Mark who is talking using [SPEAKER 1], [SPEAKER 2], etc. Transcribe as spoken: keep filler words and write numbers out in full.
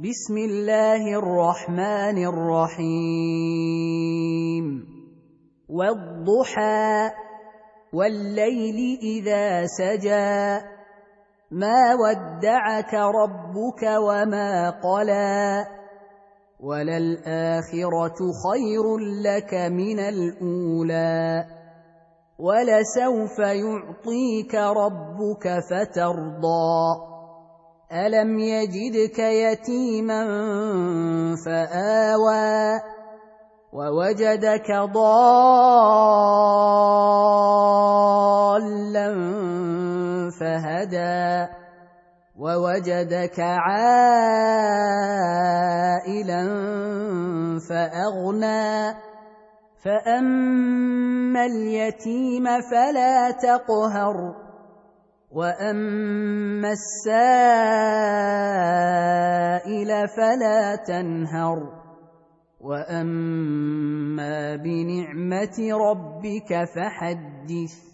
[SPEAKER 1] بسم الله الرحمن الرحيم والضحى والليل إذا سجى ما ودعك ربك وما قلى وللآخرة خير لك من الأولى ولسوف يعطيك ربك فترضى ألم يجدك يتيما فآوى ووجدك ضالا فهدى ووجدك عائلا فأغنى فأما اليتيم فلا تقهر وأما السائل فلا تنهر وأما بنعمة ربك فحدث.